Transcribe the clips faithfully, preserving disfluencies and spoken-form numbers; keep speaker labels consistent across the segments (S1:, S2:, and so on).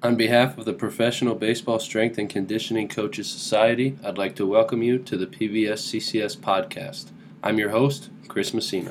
S1: On behalf of the Professional Baseball Strength and Conditioning Coaches Society, I'd like to welcome you to the P B S C C S podcast. I'm your host, Chris Messina.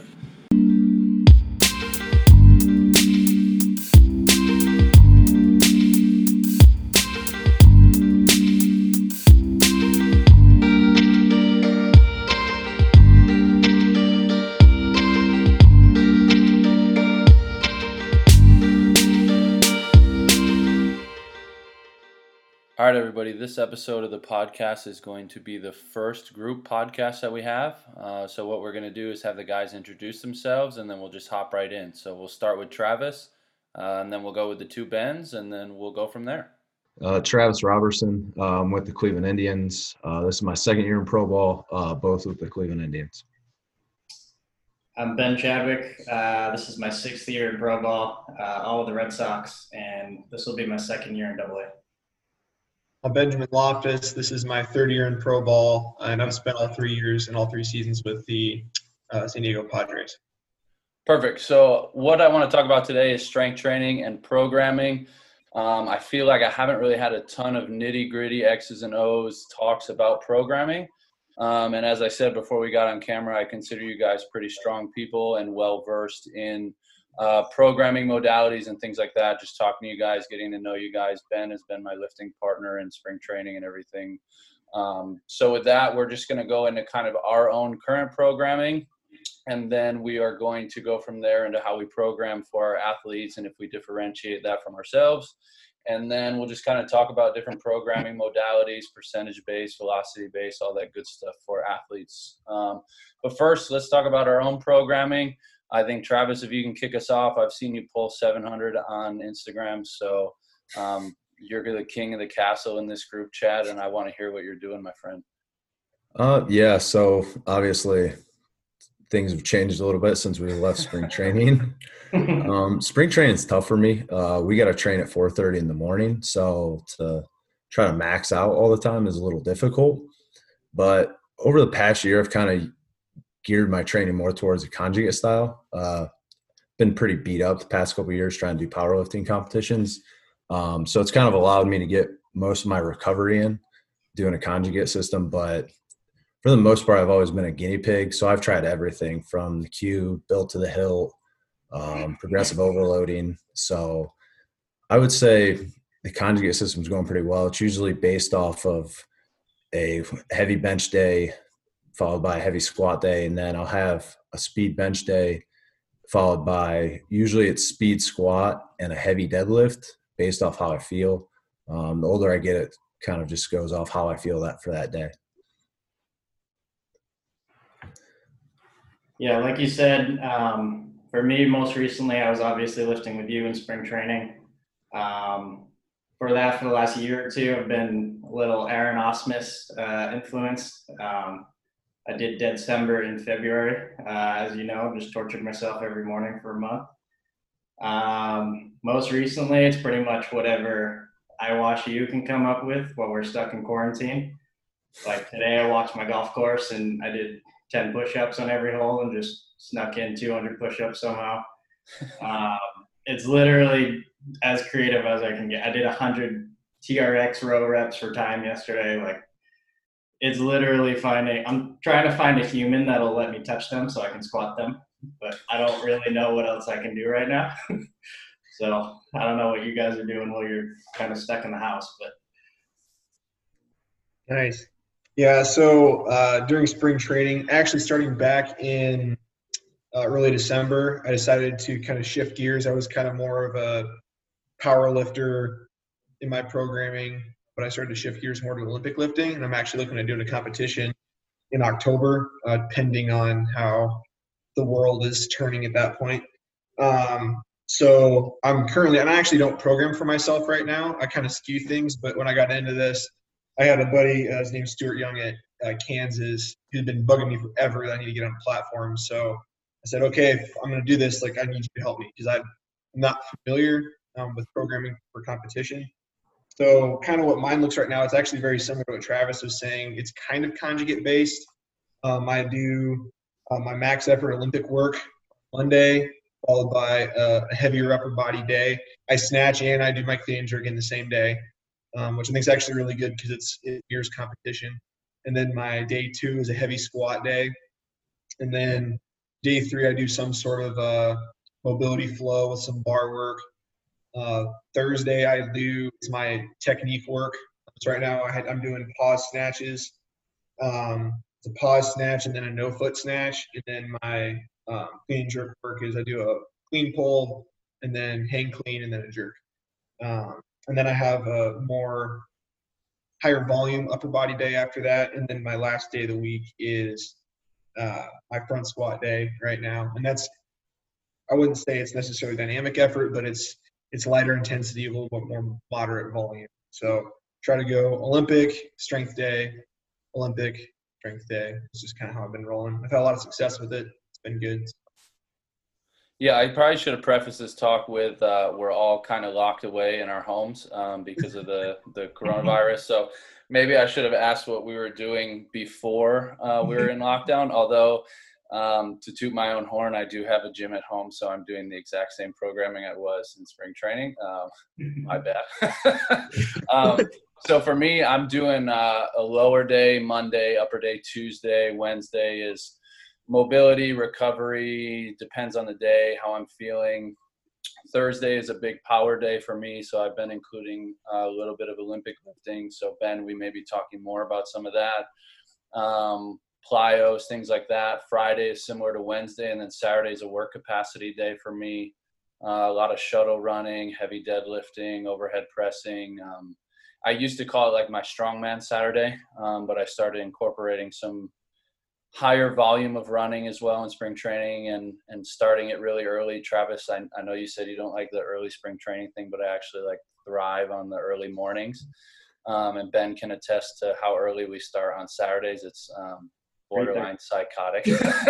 S1: All right, everybody, this episode of the podcast is going to be the first group podcast that we have. Uh, so what we're going to do is have the guys introduce themselves, and then we'll just hop right in. So we'll start with Travis, uh, and then we'll go with the two Bens, and then we'll go from there.
S2: Uh, Travis Robertson, uh, I'm with the Cleveland Indians. Uh, this is my second year in pro ball, uh, both with the Cleveland Indians.
S3: I'm Ben Chadwick. Uh, this is my sixth year in pro ball, uh, all with the Red Sox, and this will be my second year in Double A.
S4: I'm Benjamin Loftus. This is my third year in pro ball, and I've spent all three years and all three seasons with the uh, San Diego Padres.
S1: Perfect. So what I want to talk about today is strength training and programming. Um, I feel like I haven't really had a ton of nitty-gritty X's and O's talks about programming. Um, and as I said before we got on camera, I consider you guys pretty strong people and well-versed in Uh, programming modalities and things like that. Just talking to you guys, getting to know you guys. Ben has been my lifting partner in spring training and everything. Um, so with that, we're just going to go into kind of our own current programming, and then we are going to go from there into how we program for our athletes and if we differentiate that from ourselves. And then we'll just kind of talk about different programming modalities, percentage-based, velocity-based, all that good stuff for athletes. Um, but first, let's talk about our own programming. I think, Travis, if you can kick us off, I've seen you pull seven hundred on Instagram, so um, you're the king of the castle in this group chat, and I want to hear what you're doing, my friend.
S2: Uh, yeah, so obviously things have changed a little bit since we left spring training. um, spring training is tough for me. Uh, we got to train at four thirty in the morning, so to try to max out all the time is a little difficult. But over the past year, I've kind of geared my training more towards a conjugate style. Uh, been pretty beat up the past couple of years trying to do powerlifting competitions. Um, so it's kind of allowed me to get most of my recovery in doing a conjugate system. But for the most part, I've always been a guinea pig. So I've tried everything from the cube, built to the hilt, um, progressive overloading. So I would say the conjugate system is going pretty well. It's usually based off of a heavy bench day, followed by a heavy squat day, and then I'll have a speed bench day followed by usually it's speed squat and a heavy deadlift based off how I feel. Um, the older I get, it kind of just goes off how I feel that for that day.
S3: Yeah, like you said, um, for me, most recently, I was obviously lifting with you in spring training. Um, for that, for the last year or two, I've been a little Aaron Osmus uh, influenced. Um, I did Dead December in February, uh, as you know, just tortured myself every morning for a month. Um, most recently, it's pretty much whatever I watch you can come up with while we're stuck in quarantine. Like today, I watched my golf course and I did ten push-ups on every hole and just snuck in two hundred push-ups somehow. um, it's literally as creative as I can get. I did one hundred T R X row reps for time yesterday. Like, it's literally finding – I'm trying to find a human that'll let me touch them so I can squat them, but I don't really know what else I can do right now. So I don't know what you guys are doing while you're kind of stuck in the house. But
S4: Nice. Yeah, so uh, during spring training, actually starting back in uh, early December, I decided to kind of shift gears. I was kind of more of a power lifter in my programming, but I started to shift gears more to Olympic lifting, and I'm actually looking at doing a competition in October, uh, depending on how the world is turning at that point. Um, so I'm currently – and I actually don't program for myself right now. I kind of skew things, but when I got into this, I had a buddy, uh, his name's Stuart Young at uh, Kansas, who'd been bugging me forever that I need to get on a platform. So I said, okay, if I'm going to do this, like I need you to help me because I'm not familiar um, with programming for competition. So kind of what mine looks right now, it's actually very similar to what Travis was saying. It's kind of conjugate based. Um, I do uh, my max effort Olympic work Monday, followed by a, a heavier upper body day. I snatch and I do my clean and jerk in the same day, um, which I think is actually really good because it's it mirrors competition. And then my day two is a heavy squat day. And then day three, I do some sort of uh, mobility flow with some bar work. Uh, Thursday, I do it's my technique work. So right now, I had, I'm doing pause snatches. Um, it's a pause snatch and then a no foot snatch. And then my um, clean jerk work is I do a clean pull and then hang clean and then a jerk. Um, and then I have a more higher volume upper body day after that. And then my last day of the week is uh, my front squat day right now. And that's, I wouldn't say it's necessarily dynamic effort, but it's, it's lighter intensity, a little bit more moderate volume. So try to go Olympic, strength day, Olympic, strength day. It's just kind of how I've been rolling. I've had a lot of success with it. It's been good.
S1: Yeah, I probably should have prefaced this talk with uh, we're all kind of locked away in our homes um, because of the, the coronavirus. So maybe I should have asked what we were doing before uh, we were in lockdown. Although, um, to toot my own horn, I do have a gym at home, so I'm doing the exact same programming I was in spring training. Um, my bad. um, so for me, I'm doing uh, a lower day Monday, upper day Tuesday, Wednesday is mobility, recovery, depends on the day, how I'm feeling. Thursday is a big power day for me, so I've been including a little bit of Olympic lifting. So Ben, we may be talking more about some of that. Um, plyos, things like that. Friday is similar to Wednesday, and then Saturday is a work capacity day for me. Uh, a lot of shuttle running, heavy deadlifting, overhead pressing. Um, I used to call it like my strongman Saturday, um, but I started incorporating some higher volume of running as well in spring training and, and starting it really early. Travis, I, I know you said you don't like the early spring training thing, but I actually like thrive on the early mornings. Um, and Ben can attest to how early we start on Saturdays. It's um, borderline psychotic.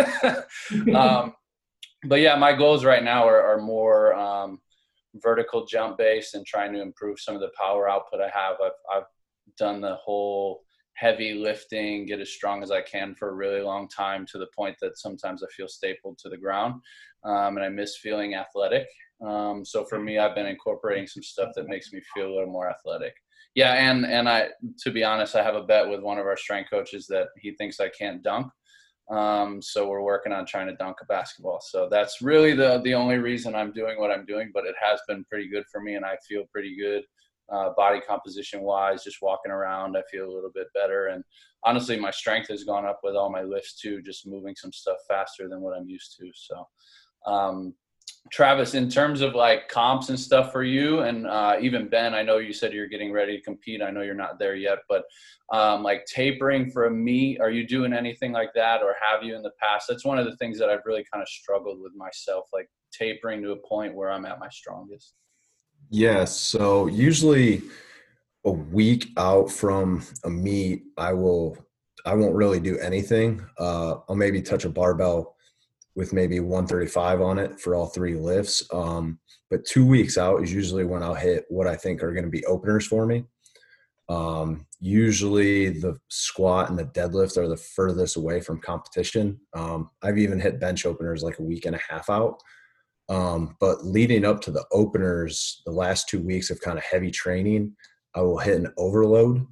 S1: um, but yeah, my goals right now are, are more um, vertical jump based and trying to improve some of the power output I have. I've, I've done the whole heavy lifting, get as strong as I can for a really long time to the point that sometimes I feel stapled to the ground um, and I miss feeling athletic. Um, so for me, I've been incorporating some stuff that makes me feel a little more athletic. Yeah, and and I, to be honest, I have a bet with one of our strength coaches that he thinks I can't dunk. Um, so we're working on trying to dunk a basketball. So that's really the the only reason I'm doing what I'm doing, but it has been pretty good for me and I feel pretty good. Uh, body composition wise, just walking around, I feel a little bit better. And honestly, my strength has gone up with all my lifts too, just moving some stuff faster than what I'm used to. So, um, Travis, in terms of like comps and stuff for you and uh, even Ben, I know you said you're getting ready to compete. I know you're not there yet, but um, like tapering for a meet, are you doing anything like that or have you in the past? That's one of the things that I've really kind of struggled with myself, like tapering to a point where I'm at my strongest.
S2: Yeah, so usually a week out from a meet, I will, I won't really do anything. Uh, I'll maybe touch a barbell with maybe one thirty-five on it for all three lifts. Um, but two weeks out is usually when I'll hit what I think are going to be openers for me. Um, usually the squat and the deadlift are the furthest away from competition. Um, I've even hit bench openers like a week and a half out. Um, but leading up to the openers, the last two weeks of kind of heavy training, I will hit an overload.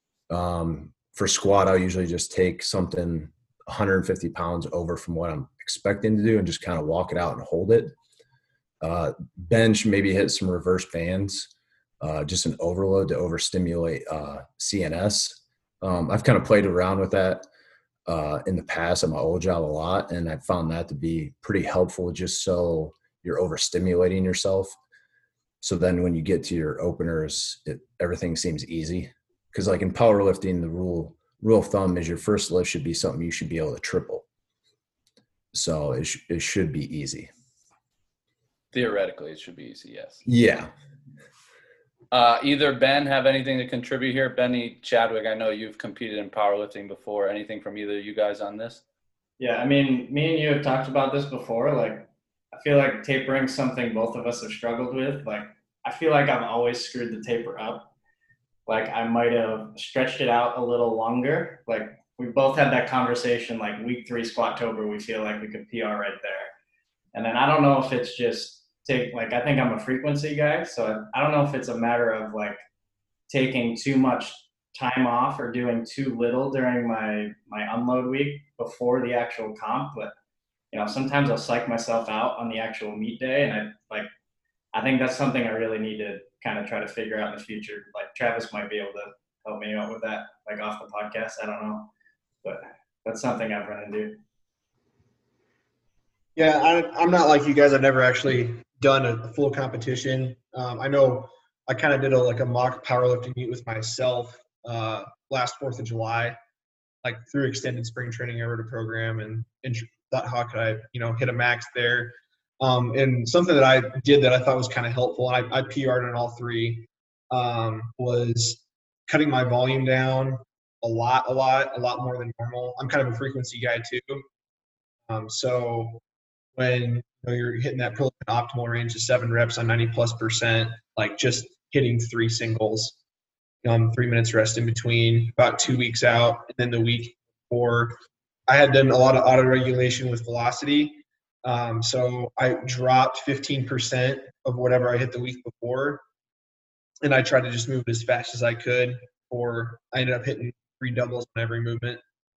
S2: Um, for squat, I'll usually just take something one hundred fifty pounds over from what I'm expecting to do and just kind of walk it out and hold it. Uh, bench, maybe hit some reverse bands, uh, just an overload to overstimulate uh, C N S. Um, I've kind of played around with that uh, in the past at my old job a lot, and I found that to be pretty helpful just so you're overstimulating yourself. So then when you get to your openers, it, everything seems easy. Because like in powerlifting, the rule rule of thumb is your first lift should be something you should be able to triple. So it, sh- it should be easy.
S1: Theoretically, it should be easy, yes.
S2: Yeah.
S1: Uh, either Ben have anything to contribute here? Benny Chadwick, I know you've competed in powerlifting before. Anything from either of you guys on this?
S3: Yeah, I mean, me and you have talked about this before. Like, I feel like tapering something both of us have struggled with. Like, I feel like I've always screwed the taper up. Like, I might have stretched it out a little longer. Like, we both had that conversation, like week three Squattober, we feel like we could P R right there. And then I don't know if it's just take, like, I think I'm a frequency guy. So I, I don't know if it's a matter of like taking too much time off or doing too little during my, my unload week before the actual comp. But, you know, sometimes I'll psych myself out on the actual meet day. And I like, I think that's something I really need to kind of try to figure out in the future. Like Travis might be able to help me out with that, like off the podcast. I don't know, but that's something I've run into.
S4: Yeah, I, I'm not like you guys. I've never actually done a full competition. Um, I know I kind of did a like a mock powerlifting meet with myself uh, last Fourth of July, like through extended spring training aerobic program, and, and thought how could I, you know, hit a max there. Um, and something that I did that I thought was kind of helpful, and I, I P R'd on all three, um, was cutting my volume down a lot, a lot, a lot more than normal. I'm kind of a frequency guy too. Um, so when you know, you're hitting that pro optimal range of seven reps on ninety plus percent, like just hitting three singles, um, three minutes rest in between, about two weeks out, and then the week before, I had done a lot of auto regulation with velocity. Um, so I dropped fifteen percent of whatever I hit the week before, and I tried to just move it as fast as I could, or I ended up hitting three doubles on every movement.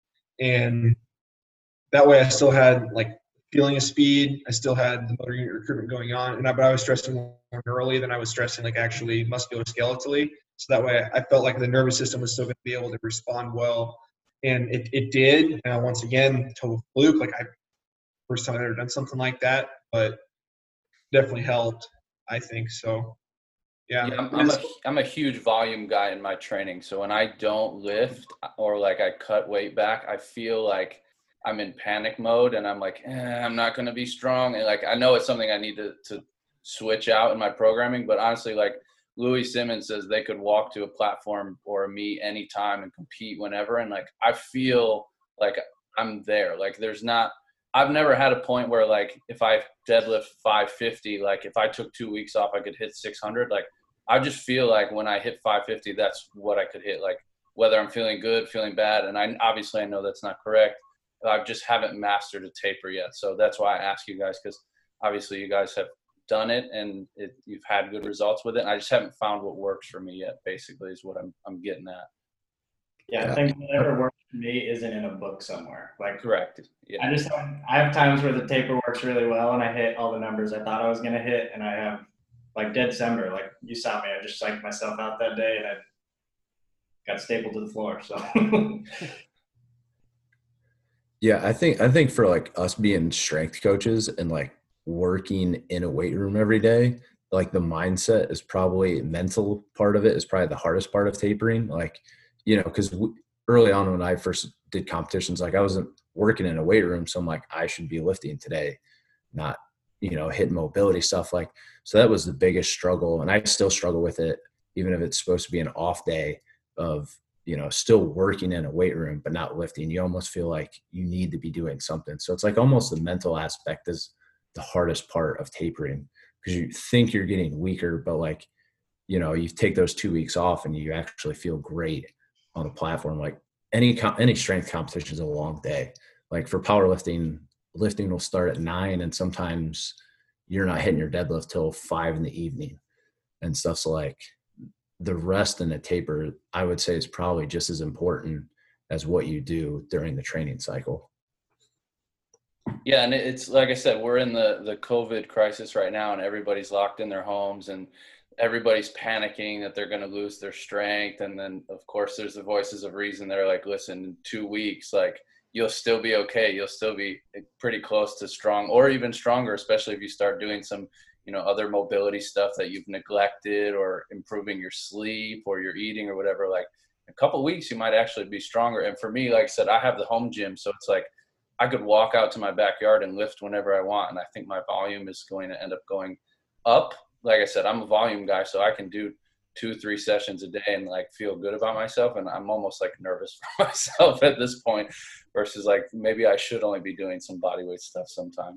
S4: And that way I still had like feeling of speed. I still had the motor unit recruitment going on, and I, but I was stressing more neurally than I was stressing like actually musculoskeletally. So that way I felt like the nervous system was still going to be able to respond well. And it, it did. Now, once again, total fluke. Like I, first time I've ever done something like that, but definitely helped, I think. So, yeah.
S1: Yeah, I'm, I'm a I'm a huge volume guy in my training. So when I don't lift or like I cut weight back, I feel like I'm in panic mode, and I'm like, eh, I'm not going to be strong. And like I know it's something I need to to switch out in my programming, but honestly, like Louis Simmons says, they could walk to a platform or a meet anytime and compete whenever, and like I feel like I'm there. Like there's not. I've never had a point where like if I deadlift five fifty, like if I took two weeks off, I could hit six hundred. Like I just feel like when I hit five fifty, that's what I could hit. Like whether I'm feeling good, feeling bad, and I obviously I know that's not correct. I just haven't mastered a taper yet, so that's why I ask you guys, because obviously you guys have done it and it, you've had good results with it. And I just haven't found what works for me yet. Basically, is what I'm I'm getting at.
S3: Yeah, I think whatever works for me isn't in a book somewhere. Like
S1: correct. Yeah.
S3: I just have, I have times where the taper works really well and I hit all the numbers I thought I was gonna hit, and I have like dead December. Like you saw me, I just psyched myself out that day and I got stapled to the floor. So.
S2: Yeah, I think I think for like us being strength coaches and like working in a weight room every day, like the mindset is probably mental part of it is probably the hardest part of tapering. Like, you know, because early on when I first did competitions, like I wasn't working in a weight room, so I'm like I should be lifting today, not you know hitting mobility stuff. Like so that was the biggest struggle, and I still struggle with it, even if it's supposed to be an off day of. You know, still working in a weight room, but not lifting. You almost feel like you need to be doing something. So it's like almost the mental aspect is the hardest part of tapering, because you think you're getting weaker, but like, you know, you take those two weeks off and you actually feel great on the platform. Like any, any strength competition is a long day. Like for powerlifting, lifting will start at nine and sometimes you're not hitting your deadlift till five in the evening and stuff. So like, the rest in the taper, I would say, is probably just as important as what you do during the training cycle.
S1: Yeah, and it's like I said, we're in the the COVID crisis right now, and everybody's locked in their homes, and everybody's panicking that they're going to lose their strength. And then, of course, there's the voices of reason that are like, listen, in two weeks, like you'll still be okay. You'll still be pretty close to strong, or even stronger, especially if you start doing some you know, other mobility stuff that you've neglected, or improving your sleep or your eating or whatever. Like a couple of weeks, you might actually be stronger. And for me, like I said, I have the home gym. So it's like, I could walk out to my backyard and lift whenever I want. And I think my volume is going to end up going up. Like I said, I'm a volume guy, so I can do two, three sessions a day and like feel good about myself. And I'm almost like nervous for myself at this point versus like, maybe I should only be doing some bodyweight stuff sometimes.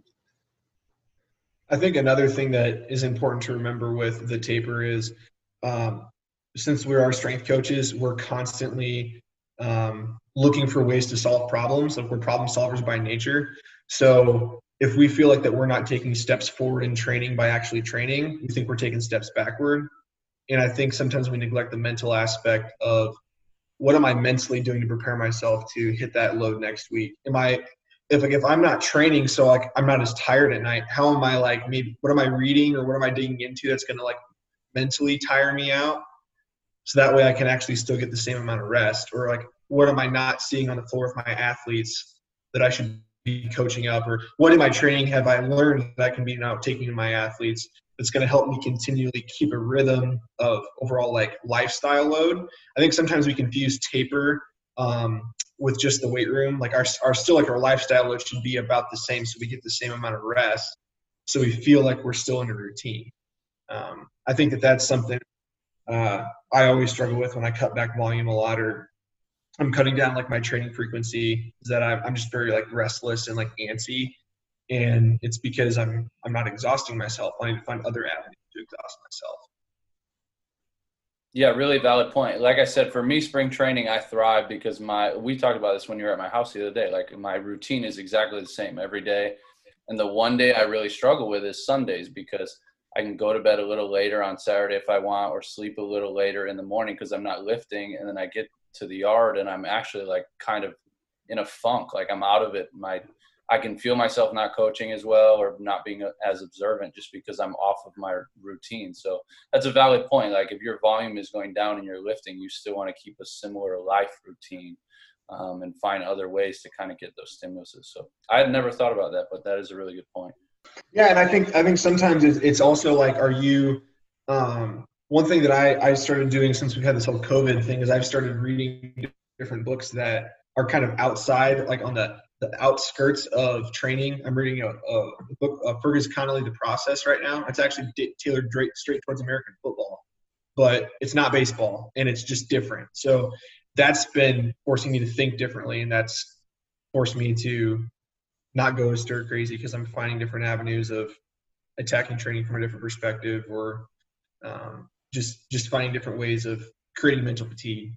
S4: I think another thing that is important to remember with the taper is um, since we are strength coaches, we're constantly um, looking for ways to solve problems. Like we're problem solvers by nature. So if we feel like that we're not taking steps forward in training by actually training, we think we're taking steps backward. And I think sometimes we neglect the mental aspect of what am I mentally doing to prepare myself to hit that load next week? Am I, if like if I'm not training, so like I'm not as tired at night, how am I like maybe what am I reading or what am I digging into that's gonna like mentally tire me out? So that way I can actually still get the same amount of rest. Or like what am I not seeing on the floor with my athletes that I should be coaching up? Or what in my training have I learned that I can be now taking to my athletes that's going to help me continually keep a rhythm of overall like lifestyle load? I think sometimes we confuse taper um, with just the weight room. Like our, our still like our lifestyle load should be about the same, so we get the same amount of rest, so we feel like we're still in a routine. Um, I think that that's something uh, I always struggle with when I cut back volume a lot, or I'm cutting down like my training frequency, is that I'm, I'm just very like restless and like antsy. And it's because I'm I'm not exhausting myself. I need to find other avenues to exhaust myself.
S1: Yeah, really valid point. Like I said, for me, spring training, I thrive because my, we talked about this when you were at my house the other day, like my routine is exactly the same every day. And the one day I really struggle with is Sundays, because I can go to bed a little later on Saturday if I want, or sleep a little later in the morning because I'm not lifting. And then I get to the yard and I'm actually like kind of in a funk, like I'm out of it. My, I can feel myself not coaching as well or not being as observant just because I'm off of my routine. So that's a valid point. Like if your volume is going down and you're lifting, you still want to keep a similar life routine um, and find other ways to kind of get those stimuluses. So I had never thought about that, but that is a really good point.
S4: Yeah, and I think I think sometimes it's, it's also like, are you um, one thing that I, I started doing since we've had this whole COVID thing is I've started reading different books that are kind of outside, like on the, the outskirts of training. I'm reading a, a book, uh, Fergus Connolly, The Process, right now. It's actually tailored straight towards American football, but it's not baseball, and it's just different. So that's been forcing me to think differently, and that's forced me to not go stir crazy because I'm finding different avenues of attacking training from a different perspective, or um, just just finding different ways of creating mental fatigue.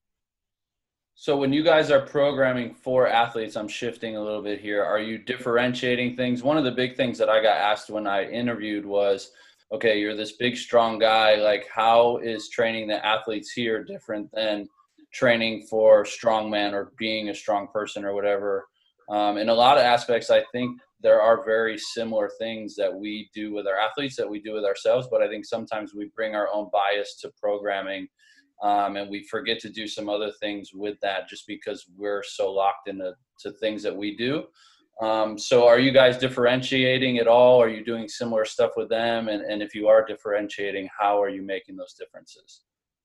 S1: So when you guys are programming for athletes, I'm shifting a little bit here. Are you differentiating things? One of the big things that I got asked when I interviewed was, okay, you're this big, strong guy. Like, how is training the athletes here different than training for strongman or being a strong person or whatever? Um, in a lot of aspects, I think there are very similar things that we do with our athletes that we do with ourselves. But I think sometimes we bring our own bias to programming. Um, and we forget to do some other things with that just because we're so locked into to things that we do. Um, so are you guys differentiating at all? Are you doing similar stuff with them? And, and if you are differentiating, how are you making those differences?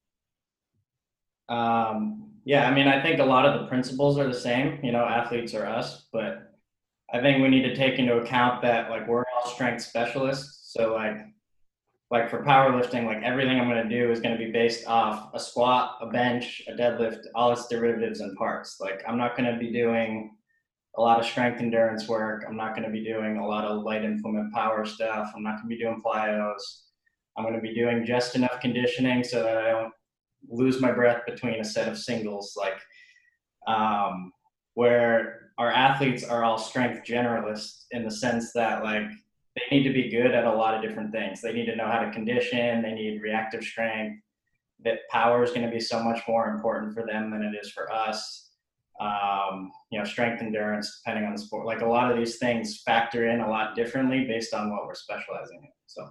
S3: Um, yeah, I mean, I think a lot of the principles are the same, you know, athletes are us, but I think we need to take into account that like we're all strength specialists. So like, like for powerlifting, like everything I'm going to do is going to be based off a squat, a bench, a deadlift, all its derivatives and parts. Like I'm not going to be doing a lot of strength endurance work. I'm not going to be doing a lot of light implement power stuff. I'm not going to be doing plyos. I'm going to be doing just enough conditioning so that I don't lose my breath between a set of singles. Like um, where our athletes are all strength generalists in the sense that like they need to be good at a lot of different things. They need to know how to condition. They need reactive strength. That power is going to be so much more important for them than it is for us. Um, you know, strength endurance, depending on the sport. Like a lot of these things factor in a lot differently based on what we're specializing in. So.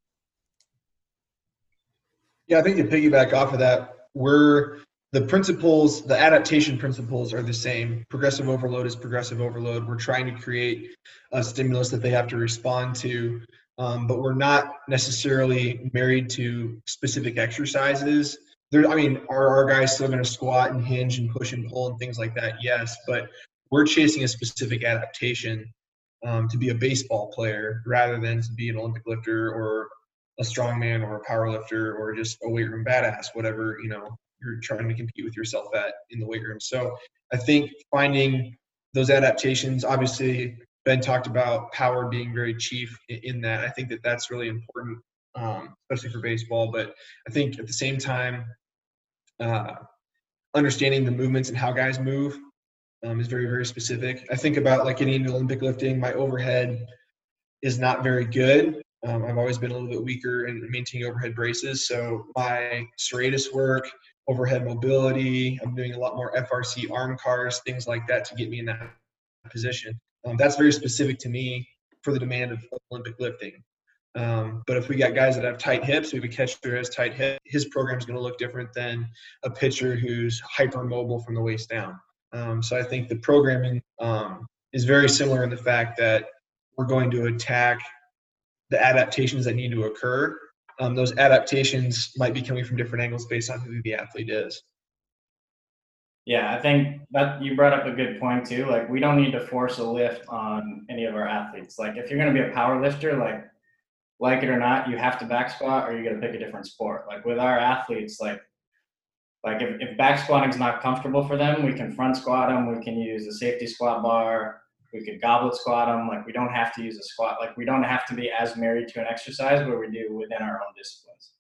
S4: Yeah, I think to piggyback off of that, we're the principles, the adaptation principles are the same. Progressive overload is progressive overload. We're trying to create a stimulus that they have to respond to, um, but we're not necessarily married to specific exercises. There, I mean, are our guys still going to squat and hinge and push and pull and things like that? Yes, but we're chasing a specific adaptation um, to be a baseball player rather than to be an Olympic lifter or a strongman or a power lifter or just a weight room badass, whatever, you know, you're trying to compete with yourself at in the weight room. So I think finding those adaptations, obviously Ben talked about power being very chief in that. I think that that's really important, um, especially for baseball. But I think at the same time, uh, understanding the movements and how guys move um, is very, very specific. I think about like getting into Olympic lifting, my overhead is not very good. Um, I've always been a little bit weaker in maintaining overhead braces. So my serratus work, overhead mobility, I'm doing a lot more F R C arm cars, things like that to get me in that position. Um, that's very specific to me for the demand of Olympic lifting. Um, but if we got guys that have tight hips, we have a catcher who has tight hips, his program is going to look different than a pitcher who's hypermobile from the waist down. Um, so I think the programming um, is very similar in the fact that we're going to attack the adaptations that need to occur. Um, those adaptations might be coming from different angles based on who the athlete is.
S3: Yeah, I think that you brought up a good point too. Like, we don't need to force a lift on any of our athletes. Like, if you're going to be a power lifter, like, like it or not, you have to back squat or you're going to pick a different sport. Like with our athletes, like, like if, if back squatting is not comfortable for them, we can front squat them. We can use a safety squat bar. We could goblet squat them. Like, we don't have to use a squat. Like, we don't have to be as married to an exercise where we do within our own disciplines.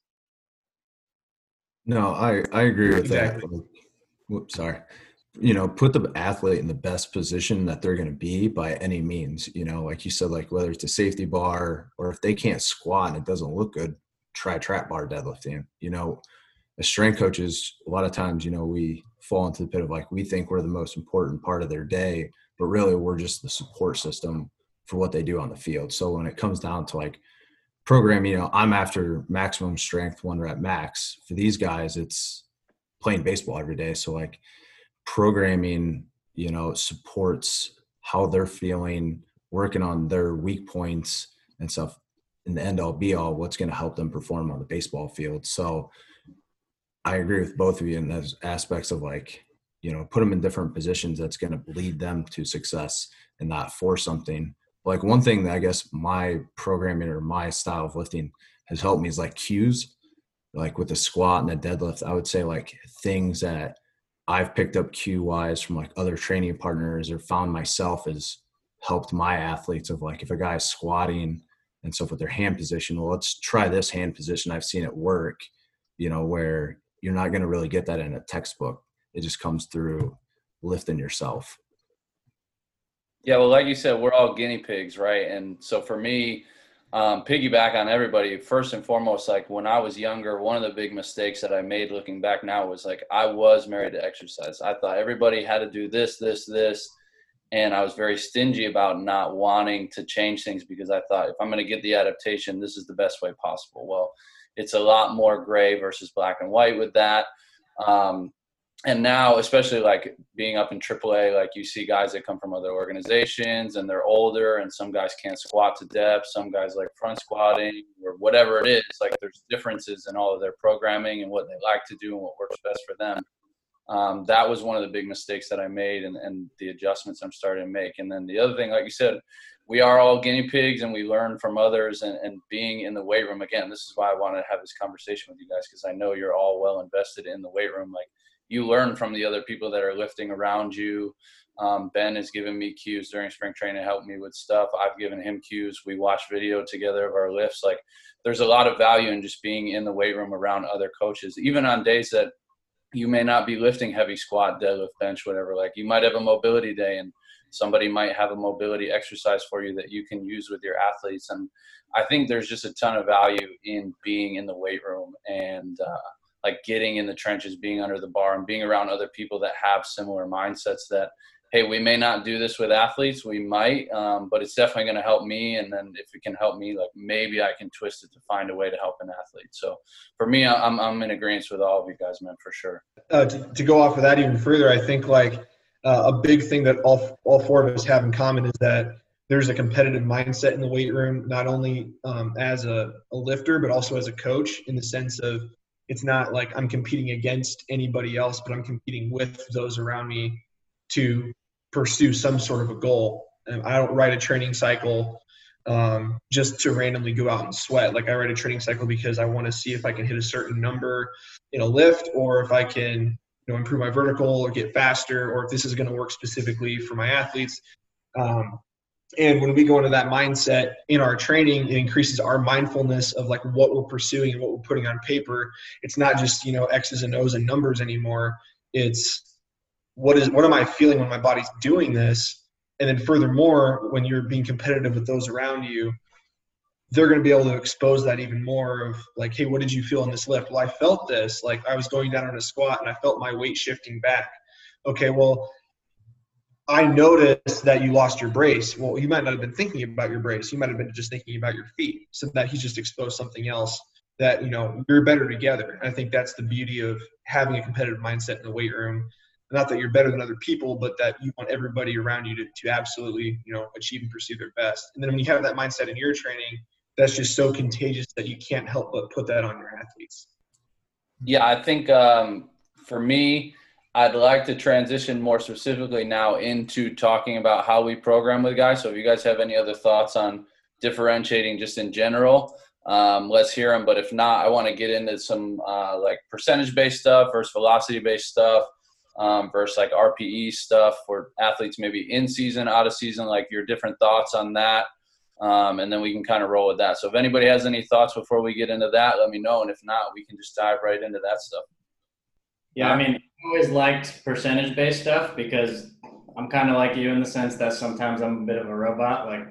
S2: No, I, I agree with
S4: Exactly.
S2: that. Whoops, sorry. You know, put the athlete in the best position that they're going to be by any means. You know, like you said, like whether it's a safety bar or if they can't squat and it doesn't look good, try trap bar deadlifting. You know, as strength coaches, a lot of times, you know, we fall into the pit of like, we think we're the most important part of their day, but really we're just the support system for what they do on the field. So when it comes down to like programming, you know, I'm after maximum strength, one rep max. For these guys, it's playing baseball every day. So like programming, you know, supports how they're feeling, working on their weak points and stuff. In the end all be all, what's going to help them perform on the baseball field. So I agree with both of you in those aspects of like, you know, put them in different positions that's going to lead them to success and not force something. Like one thing that I guess my programming or my style of lifting has helped me is like cues, like with the squat and the deadlift. I would say like things that I've picked up cue wise from like other training partners or found myself has helped my athletes of like, if a guy's squatting and stuff with their hand position, well, let's try this hand position. I've seen it work, you know, where you're not going to really get that in a textbook. It just comes through lifting yourself.
S1: Yeah, well, like you said, we're all guinea pigs, right? And so for me, um, piggyback on everybody, first and foremost, like when I was younger, one of the big mistakes that I made looking back now was like I was married to exercise. I thought everybody had to do this, this, this. And I was very stingy about not wanting to change things because I thought if I'm going to get the adaptation, this is the best way possible. Well, it's a lot more gray versus black and white with that. Um, and now, especially like being up in triple A, like you see guys that come from other organizations and they're older and some guys can't squat to depth. Some guys like front squatting or whatever it is. Like there's differences in all of their programming and what they like to do and what works best for them. Um, that was one of the big mistakes that I made and, and the adjustments I'm starting to make. And then the other thing, like you said, we are all guinea pigs and we learn from others and, and being in the weight room. Again, this is why I wanted to have this conversation with you guys because I know you're all well invested in the weight room. Like you learn from the other people that are lifting around you. Um, Ben has given me cues during spring training to help me with stuff. I've given him cues. We watch video together of our lifts. Like there's a lot of value in just being in the weight room around other coaches, even on days that you may not be lifting heavy squat, deadlift, bench, whatever. Like you might have a mobility day and somebody might have a mobility exercise for you that you can use with your athletes. And I think there's just a ton of value in being in the weight room and uh, like getting in the trenches, being under the bar and being around other people that have similar mindsets that, hey, we may not do this with athletes, we might, um, but it's definitely going to help me. And then if it can help me, like maybe I can twist it to find a way to help an athlete. So for me, I'm I'm in agreement with all of you guys, man, for sure.
S4: Uh, to, to go off of that even further, I think like uh, a big thing that all all four of us have in common is that there's a competitive mindset in the weight room, not only um, as a, a lifter, but also as a coach in the sense of it's not like I'm competing against anybody else, but I'm competing with those around me to pursue some sort of a goal. And I don't write a training cycle um, just to randomly go out and sweat. Like I write a training cycle because I want to see if I can hit a certain number in a lift or if I can, you know, improve my vertical or get faster or if this is going to work specifically for my athletes. Um, and when we go into that mindset in our training, it increases our mindfulness of like what we're pursuing and what we're putting on paper. It's not just, you know, X's and O's and numbers anymore. It's what is what am I feeling when my body's doing this? And then furthermore, when you're being competitive with those around you, they're going to be able to expose that even more of like, hey, what did you feel in this lift? Well, I felt this. Like I was going down on a squat and I felt my weight shifting back. Okay, well, I noticed that you lost your brace. Well, you might not have been thinking about your brace. You might have been just thinking about your feet. So that he's just exposed something else that, you know, you're better together. And I think that's the beauty of having a competitive mindset in the weight room. Not that you're better than other people, but that you want everybody around you to, to absolutely, you know, achieve and pursue their best. And then when you have that mindset in your training, that's just so contagious that you can't help but put that on your athletes.
S1: Yeah, I think um, for me, I'd like to transition more specifically now into talking about how we program with guys. So if you guys have any other thoughts on differentiating just in general, um, let's hear them. But if not, I want to get into some uh, like percentage-based stuff versus velocity-based stuff. Um, versus like R P E stuff for athletes maybe in season, out of season, like your different thoughts on that. Um, and then we can kind of roll with that. So if anybody has any thoughts before we get into that, let me know. And if not, we can just dive right into that stuff.
S3: Yeah, I mean, I always liked percentage-based stuff because I'm kind of like you in the sense that sometimes I'm a bit of a robot. Like,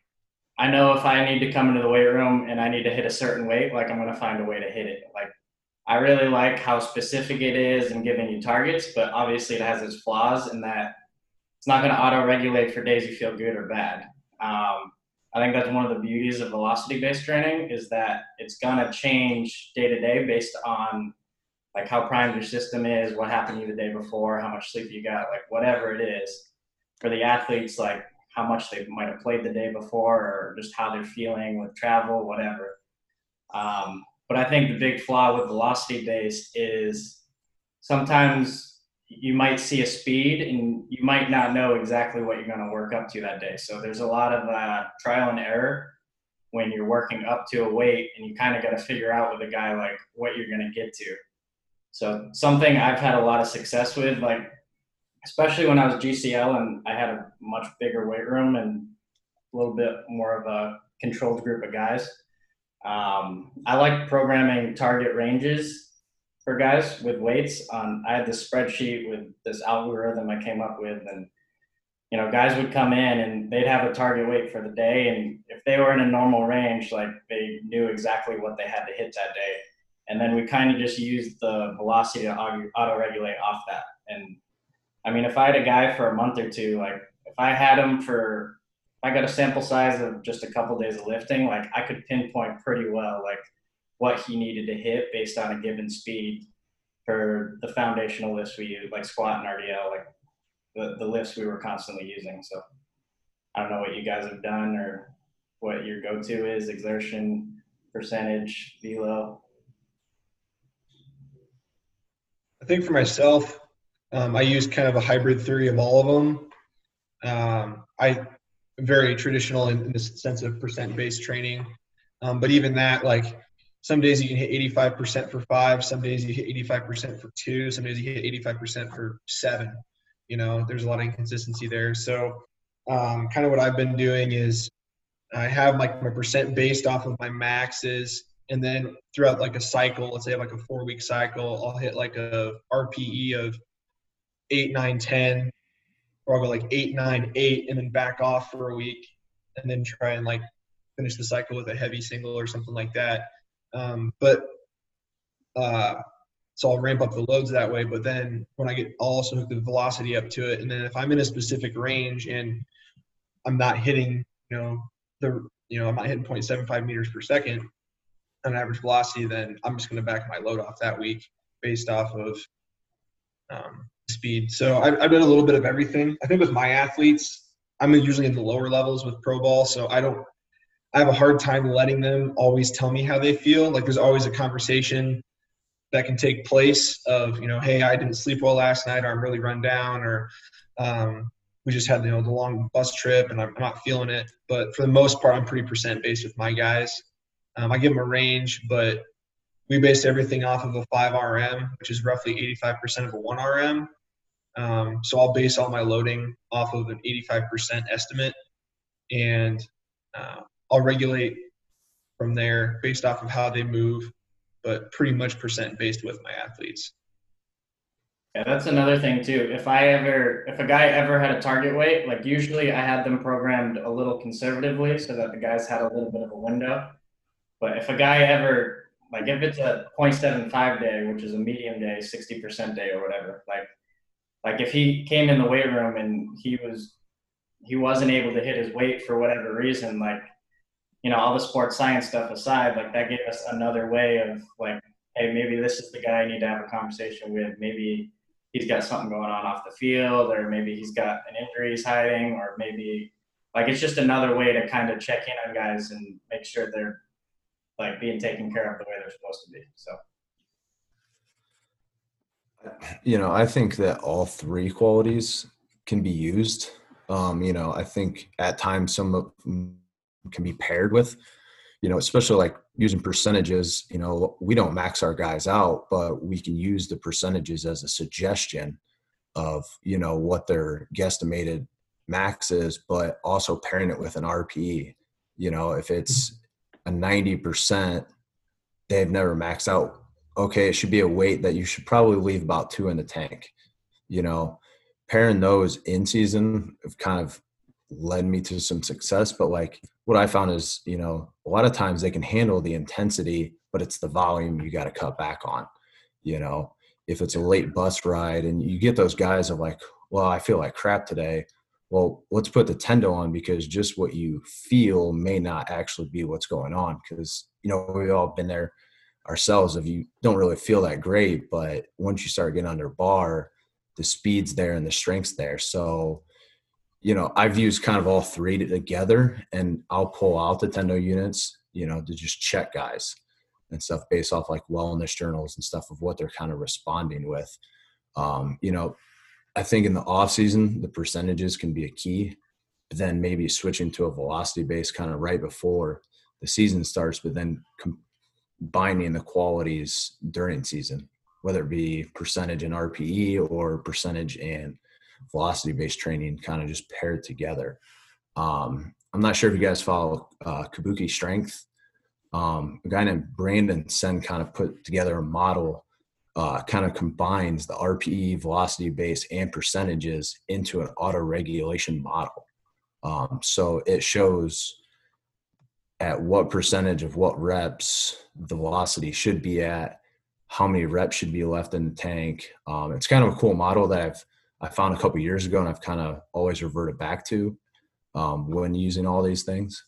S3: I know if I need to come into the weight room and I need to hit a certain weight, like I'm going to find a way to hit it. Like, I really like how specific it is and giving you targets, but obviously it has its flaws in that it's not going to auto-regulate for days you feel good or bad. Um, I think that's one of the beauties of velocity-based training is that it's going to change day to day based on like how primed your system is, what happened to you the day before, how much sleep you got, like whatever it is. For the athletes, like how much they might have played the day before or just how they're feeling with travel, whatever. Um, But I think the big flaw with velocity-based is sometimes you might see a speed and you might not know exactly what you're going to work up to that day. So there's a lot of uh, trial and error when you're working up to a weight and you kind of got to figure out with a guy like what you're going to get to. So something I've had a lot of success with, like especially when I was G C L and I had a much bigger weight room and a little bit more of a controlled group of guys. Um, I like programming target ranges for guys with weights. Um, I had this spreadsheet with this algorithm I came up with, and you know, guys would come in and they'd have a target weight for the day, and if they were in a normal range, like they knew exactly what they had to hit that day. And then we kind of just used the velocity to auto-regulate off that. And I mean, if I had a guy for a month or two, like if I had him for I got a sample size of just a couple days of lifting, like I could pinpoint pretty well like what he needed to hit based on a given speed for the foundational lifts we use, like squat and R D L, like the, the lifts we were constantly using. So I don't know what you guys have done or what your go-to is, exertion, percentage, velo.
S4: I think for myself, um, I use kind of a hybrid theory of all of them. Um, I very traditional in, in the sense of percent-based training. Um, but even that, like some days you can hit eighty-five percent for five, some days you hit eighty-five percent for two, some days you hit eighty-five percent for seven. You know, there's a lot of inconsistency there. So um, kind of what I've been doing is I have like my percent based off of my maxes. And then throughout like a cycle, let's say I have like a four week cycle, I'll hit like a R P E of eight, nine, ten. Or I'll go like eight, nine, eight, and then back off for a week, and then try and like finish the cycle with a heavy single or something like that. Um, but uh, so I'll ramp up the loads that way. But then when I get, I'll also hook the velocity up to it. And then if I'm in a specific range and I'm not hitting, you know, the, you know, I'm not hitting zero point seven five meters per second on average velocity, then I'm just going to back my load off that week based off of um, speed. So I've, I've done a little bit of everything. I think with my athletes, I'm usually in the lower levels with pro ball, so I don't I have a hard time letting them always tell me how they feel. Like there's always a conversation that can take place of, you know, hey, I didn't sleep well last night, or I'm really run down, or um, we just had, you know, the long bus trip and I'm not feeling it. But for the most part, I'm pretty percent based with my guys. Um, I give them a range, but we base everything off of a five R M, which is roughly eighty-five percent of a one R M. Um, so I'll base all my loading off of an eighty-five percent estimate, and uh, I'll regulate from there based off of how they move, but pretty much percent based with my athletes.
S3: Yeah, that's another thing too. If I ever, if a guy ever had a target weight, like usually I had them programmed a little conservatively so that the guys had a little bit of a window. But if a guy ever, like if it's a point seven five day, which is a medium day, sixty percent day or whatever, like, like if he came in the weight room and he was, he wasn't able to hit his weight for whatever reason, like, you know, all the sports science stuff aside, like that gave us another way of like, hey, maybe this is the guy I need to have a conversation with. Maybe he's got something going on off the field, or maybe he's got an injury he's hiding, or maybe like it's just another way to kind of check in on guys and make sure they're like being taken care of the way they're supposed to be. So,
S2: You know, I think that all three qualities can be used. Um, you know, I think at times some of them can be paired with, you know, especially like using percentages. You know, we don't max our guys out, but we can use the percentages as a suggestion of, you know, what their guesstimated max is, but also pairing it with an R P E. You know, if it's a ninety percent, they've never maxed out. Okay, it should be a weight that you should probably leave about two in the tank. You know, pairing those in season have kind of led me to some success. But like what I found is, you know, a lot of times they can handle the intensity, but it's the volume you got to cut back on. You know, if it's a late bus ride and you get those guys of like, well, I feel like crap today. Well, let's put the Tendo on, because just what you feel may not actually be what's going on. Because, you know, we've all been there ourselves. If you don't really feel that great, but once you start getting under bar, the speed's there and the strength's there. So, you know, I've used kind of all three together, and I'll pull out the Tendo units, you know, to just check guys and stuff based off like wellness journals and stuff of what they're kind of responding with. Um, you know, I think in the off season, the percentages can be a key, but then maybe switching to a velocity base kind of right before the season starts, but then combining the qualities during season, whether it be percentage and R P E or percentage and velocity based training, kind of just paired together. Um, I'm not sure if you guys follow uh, Kabuki Strength. Um, a guy named Brandon Sen kind of put together a model, uh, kind of combines the R P E, velocity base, and percentages into an auto regulation model. Um, so it shows at what percentage of what reps the velocity should be at, how many reps should be left in the tank. Um, it's kind of a cool model that I've I found a couple of years ago, and I've kind of always reverted back to um, when using all these things.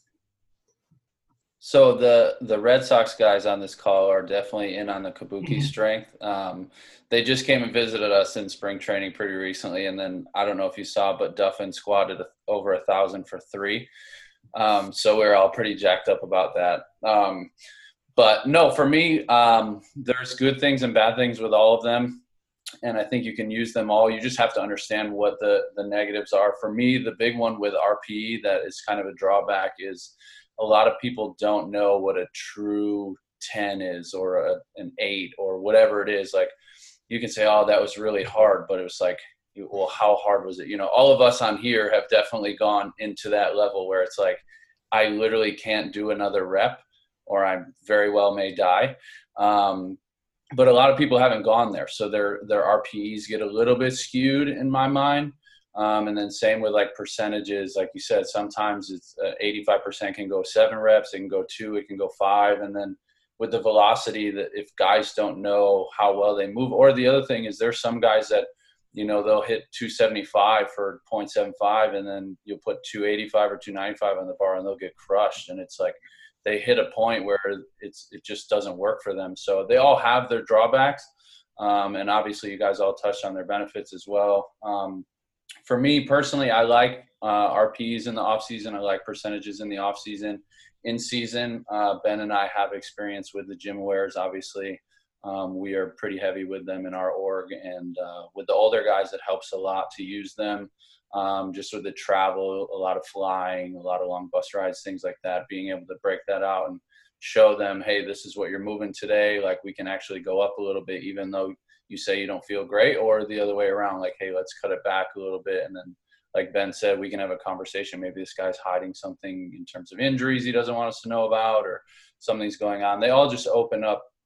S1: So the the Red Sox guys on this call are definitely in on the Kabuki strength. Um, they just came and visited us in spring training pretty recently, and then I don't know if you saw, but Duffin squatted over a thousand for three. Um, so we're all pretty jacked up about that. Um, but no, for me, um, there's good things and bad things with all of them, and I think you can use them all. You just have to understand what the the negatives are. For me, the big one with R P E that is kind of a drawback is a lot of people don't know what a true ten is, or a, an eight, or whatever it is. Like, you can say, oh, that was really hard, but it was like, well, how hard was it? You know, all of us on here have definitely gone into that level where it's like, I literally can't do another rep, or I very well may die. Um, but a lot of people haven't gone there. So their, their R P Es get a little bit skewed in my mind. Um, and then same with like percentages, like you said, sometimes it's uh, eighty-five percent can go seven reps, it can go two, it can go five. And then with the velocity, that if guys don't know how well they move, or the other thing is there's some guys that, you know, they'll hit two seventy-five for point seven five, and then you'll put two eighty-five or two ninety-five on the bar and they'll get crushed. And it's like, they hit a point where it's, it just doesn't work for them. So they all have their drawbacks. Um, and obviously you guys all touched on their benefits as well. Um, For me personally, I like uh, R P Es in the off season. I like percentages in the off season. In season, uh, Ben and I have experience with the GymAwares. Obviously, um, we are pretty heavy with them in our org, and uh, with the older guys, it helps a lot to use them. Um, just with the travel, a lot of flying, a lot of long bus rides, things like that. Being able to break that out and show them, hey, this is what you're moving today. Like, we can actually go up a little bit, even though you say you don't feel great, or the other way around, like, hey, let's cut it back a little bit. And then, like Ben said, we can have a conversation. Maybe this guy's hiding something in terms of injuries he doesn't want us to know about, or something's going on. They all just open up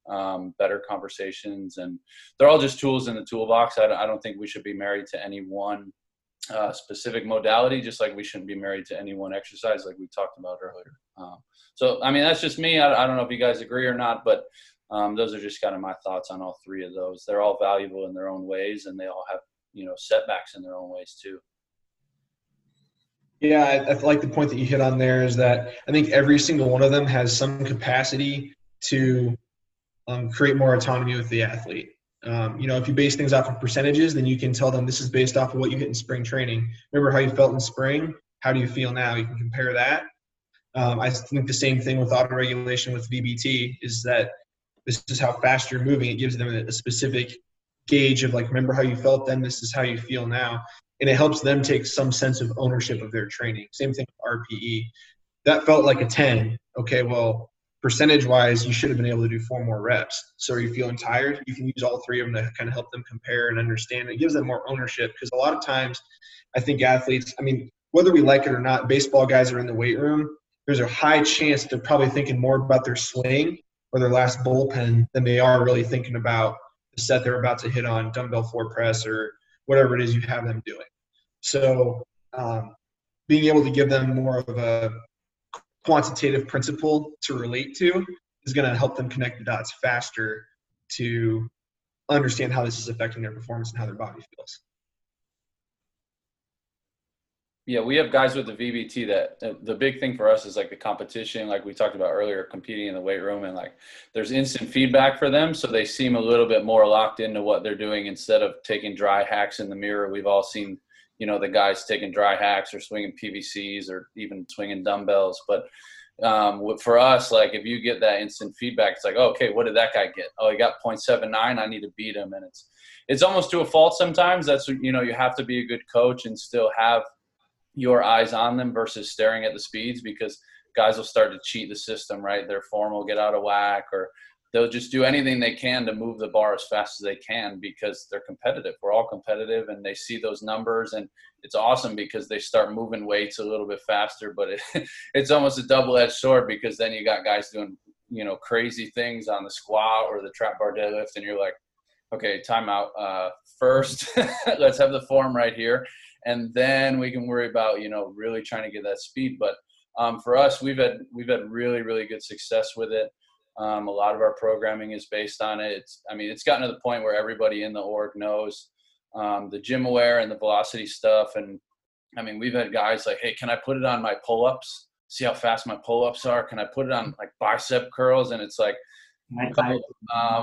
S1: um, better conversations, and they're all just tools in the toolbox. I, I don't think we should be married to any one uh, specific modality, just like we shouldn't be married to any one exercise, like we talked about earlier. Um, so, I mean, that's just me. I, I don't know if you guys agree or not, but um, those are just kind of my thoughts on all three of those. They're all valuable in their own ways, and they all have, you know, setbacks in their own ways too.
S4: Yeah, I, I like the point that you hit on there is that I think every single one of them has some capacity to um, create more autonomy with the athlete. Um, you know, if you base things off of percentages, then you can tell them this is based off of what you hit in spring training. Remember how you felt in spring? How do you feel now? You can compare that. Um, I think the same thing with auto-regulation with V B T is that this is how fast you're moving. It gives them a, a specific gauge of like, remember how you felt then, this is how you feel now. And it helps them take some sense of ownership of their training. Same thing with R P E. That felt like a ten. Okay, well, percentage-wise, you should have been able to do four more reps. So are you feeling tired? You can use all three of them to kind of help them compare and understand. It gives them more ownership because a lot of times I think athletes, I mean, whether we like it or not, baseball guys are in the weight room. There's a high chance they're probably thinking more about their swing or their last bullpen than they are really thinking about the set they're about to hit on dumbbell floor press or whatever it is you have them doing. So um, being able to give them more of a quantitative principle to relate to is going to help them connect the dots faster to understand how this is affecting their performance and how their body feels.
S1: Yeah, we have guys with the V B T that uh, the big thing for us is like the competition, like we talked about earlier, competing in the weight room, and like there's instant feedback for them. So they seem a little bit more locked into what they're doing instead of taking dry hacks in the mirror. We've all seen, you know, the guys taking dry hacks or swinging P V Cs or even swinging dumbbells. But um, for us, like if you get that instant feedback, it's like, oh, okay, what did that guy get? Oh, he got zero point seven nine. I need to beat him. And it's, it's almost to a fault sometimes. That's, you know, you have to be a good coach and still have your eyes on them versus staring at the speeds, because guys will start to cheat the system, right? Their form will get out of whack, or they'll just do anything they can to move the bar as fast as they can because they're competitive. We're all competitive, and they see those numbers, and it's awesome because they start moving weights a little bit faster, but it, it's almost a double-edged sword because then you got guys doing, you know, crazy things on the squat or the trap bar deadlift, and you're like, okay, timeout. Uh, first, let's have the form right here. And then we can worry about, you know, really trying to get that speed. But um, for us, we've had we've had really, really good success with it. Um, a lot of our programming is based on it. It's, I mean, it's gotten to the point where everybody in the org knows um, the gym aware and the velocity stuff. And I mean, we've had guys like, hey, can I put it on my pull-ups? See how fast my pull-ups are? Can I put it on like bicep curls? And it's like, um,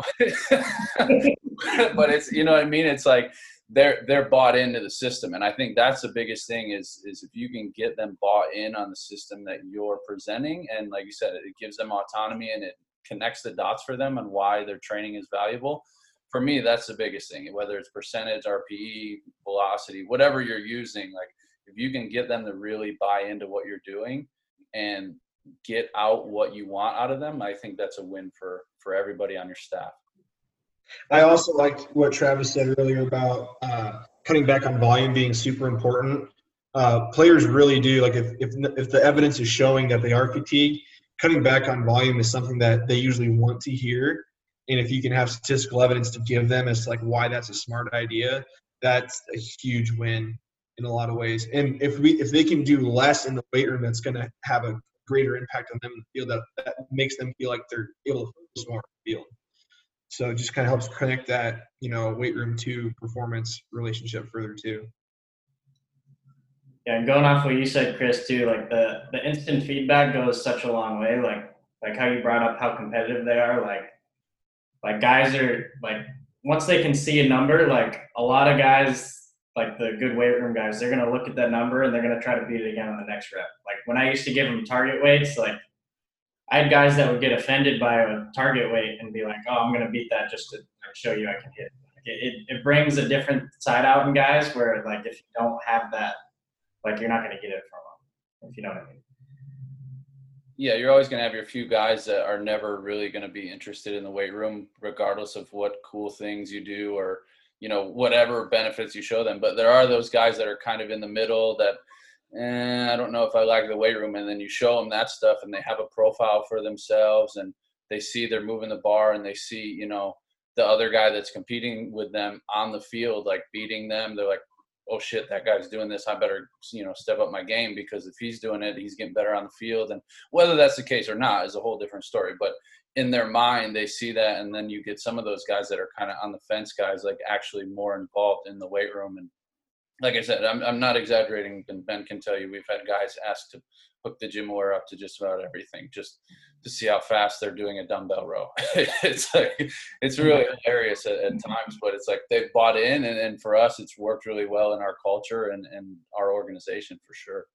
S1: but it's, you know what I mean? It's like, they're they're bought into the system, and I think that's the biggest thing is is if you can get them bought in on the system that you're presenting, and like you said, it gives them autonomy and it connects the dots for them on why their training is valuable. For me, that's the biggest thing, whether it's percentage, R P E, velocity, whatever you're using. Like if you can get them to really buy into what you're doing and get out what you want out of them, I think that's a win for for everybody on your staff.
S4: I also liked what Travis said earlier about uh, cutting back on volume being super important. Uh, players really do, like if, if if the evidence is showing that they are fatigued, cutting back on volume is something that they usually want to hear. And if you can have statistical evidence to give them as to like why that's a smart idea, that's a huge win in a lot of ways. And if we if they can do less in the weight room, that's going to have a greater impact on them in the field. That, that makes them feel like they're able to focus more on the field. So it just kind of helps connect that, you know, weight room to performance relationship further too.
S3: Yeah, and going off what you said, Chris, too, like the, the instant feedback goes such a long way. Like like how you brought up how competitive they are. Like like guys are like once they can see a number, like a lot of guys, like the good weight room guys, they're gonna look at that number and they're gonna try to beat it again on the next rep. Like when I used to give them target weights, like I had guys that would get offended by a target weight and be like, oh, I'm going to beat that just to show you I can hit. It, it, it brings a different side out in guys where, like, if you don't have that, like, you're not going to get it from them, if you know what I mean.
S1: Yeah, you're always going to have your few guys that are never really going to be interested in the weight room, regardless of what cool things you do or, you know, whatever benefits you show them. But there are those guys that are kind of in the middle that, Eh, I don't know if I like the weight room, and then you show them that stuff and they have a profile for themselves and they see they're moving the bar and they see, you know, the other guy that's competing with them on the field, like beating them. They're like, oh shit, that guy's doing this. I better, you know, step up my game, because if he's doing it, he's getting better on the field. And whether that's the case or not is a whole different story. But in their mind, they see that. And then you get some of those guys that are kind of on the fence guys, like actually more involved in the weight room. And like I said, I'm I'm not exaggerating. And Ben can tell you, we've had guys ask to hook the gym wear up to just about everything, just to see how fast they're doing a dumbbell row. It's like, it's really hilarious at, at times, but it's like they've bought in, and, and for us, it's worked really well in our culture and, and our organization for sure.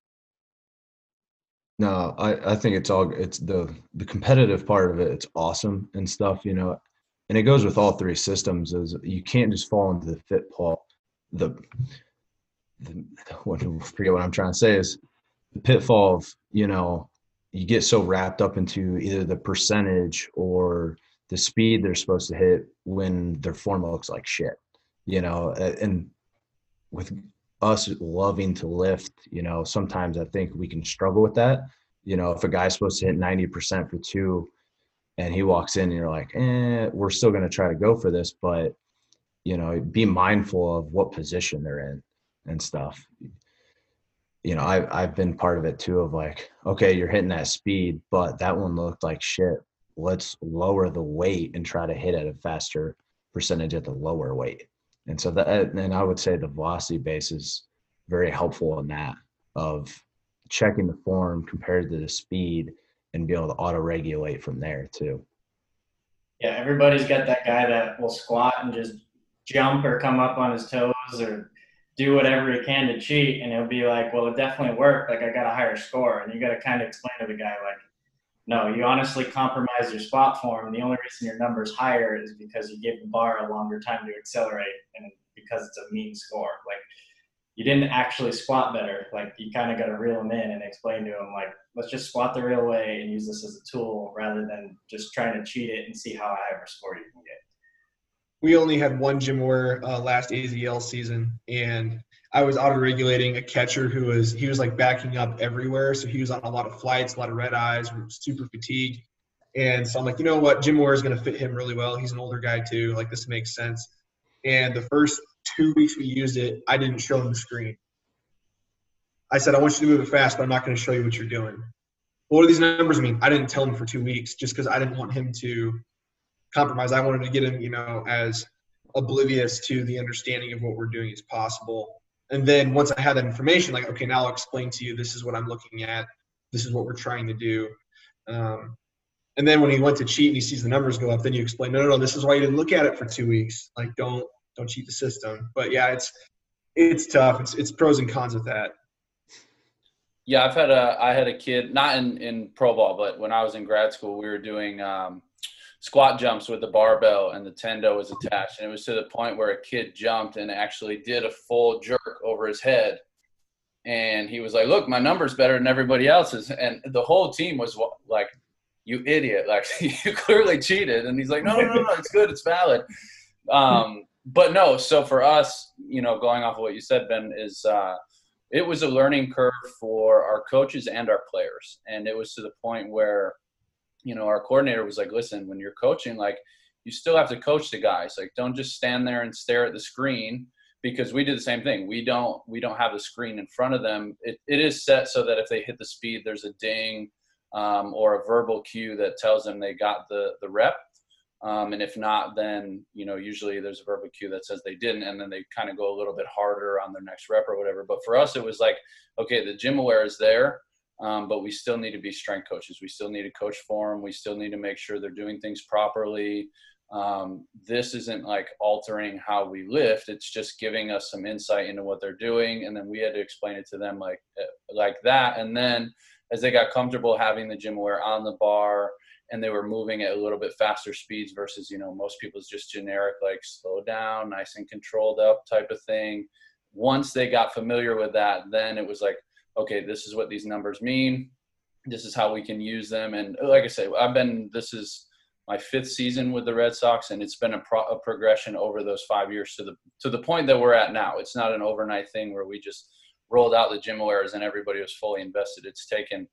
S2: No, I, I think it's all, it's the, the competitive part of it. It's awesome and stuff, you know, and it goes with all three systems. Is you can't just fall into the pitfall. The, the what, I forget what I'm trying to say is the pitfall of, you know, you get so wrapped up into either the percentage or the speed they're supposed to hit when their form looks like shit, you know, and with us loving to lift, you know, sometimes I think we can struggle with that. You know, if a guy's supposed to hit ninety percent for two and he walks in and you're like, eh, we're still going to try to go for this, but, you know, be mindful of what position they're in and stuff. You know, I've, I've been part of it too, of like, okay, you're hitting that speed, but that one looked like shit. Let's lower the weight and try to hit at a faster percentage at the lower weight. And so that, and I would say the velocity base is very helpful in that, of checking the form compared to the speed and be able to auto regulate from there too.
S3: Yeah. Everybody's got that guy that will squat and just jump or come up on his toes or do whatever he can to cheat, and he'll be like, well, it definitely worked. Like, I got a higher score. And you got to kind of explain to the guy, like, no, you honestly compromise your squat form. And the only reason your number's higher is because you gave the bar a longer time to accelerate, and because it's a mean score. Like, you didn't actually squat better. Like, you kind of got to reel him in and explain to him, like, let's just squat the real way and use this as a tool rather than just trying to cheat it and see how high of a score you can get.
S4: We only had one gym wear uh, last A Z L season, and I was auto-regulating a catcher who was, he was like backing up everywhere. So he was on a lot of flights, a lot of red eyes, super fatigued. And so I'm like, you know what, gym wear is going to fit him really well. He's an older guy too. Like, this makes sense. And the first two weeks we used it, I didn't show him the screen. I said, I want you to move it fast, but I'm not going to show you what you're doing. What do these numbers mean? I didn't tell him for two weeks just because I didn't want him to compromise. I wanted to get him, you know, as oblivious to the understanding of what we're doing as possible. And then once I had that information, like, okay, now I'll explain to you, this is what I'm looking at. This is what we're trying to do. Um, and then when he went to cheat and he sees the numbers go up, then you explain, no, no, no, this is why you didn't look at it for two weeks. Like, don't, don't cheat the system. But yeah, it's, it's tough. It's, it's pros and cons with that.
S1: Yeah. I've had a, I had a kid, not in, in pro ball, but when I was in grad school, we were doing, um, squat jumps with the barbell and the tendo was attached. And it was to the point where a kid jumped and actually did a full jerk over his head. And he was like, look, my number's better than everybody else's. And the whole team was like, you idiot. Like, you clearly cheated. And he's like, no, no, no, no, it's good. It's valid. Um, but no, so for us, you know, going off of what you said, Ben, is uh, it was a learning curve for our coaches and our players. And it was to the point where, you know, our coordinator was like, listen, when you're coaching, like, you still have to coach the guys. Like, don't just stand there and stare at the screen, because we do the same thing. We don't, we don't have the screen in front of them. It, it is set so that if they hit the speed, there's a ding um, or a verbal cue that tells them they got the, the rep. Um, and if not, then, you know, usually there's a verbal cue that says they didn't, and then they kind of go a little bit harder on their next rep or whatever. But for us, it was like, okay, the gym aware is there. Um, but we still need to be strength coaches. We still need to coach for them. We still need to make sure they're doing things properly. Um, this isn't like altering how we lift. It's just giving us some insight into what they're doing. And then we had to explain it to them like, like that. And then as they got comfortable having the gym aware on the bar and they were moving at a little bit faster speeds versus, you know, most people's just generic, like slow down, nice and controlled up type of thing. Once they got familiar with that, then it was like, okay, this is what these numbers mean. This is how we can use them. And like I say, I've been, this is my fifth season with the Red Sox, and it's been a, pro, a progression over those five years to the, to the point that we're at now. It's not an overnight thing where we just rolled out the gym awares and everybody was fully invested. It's taken,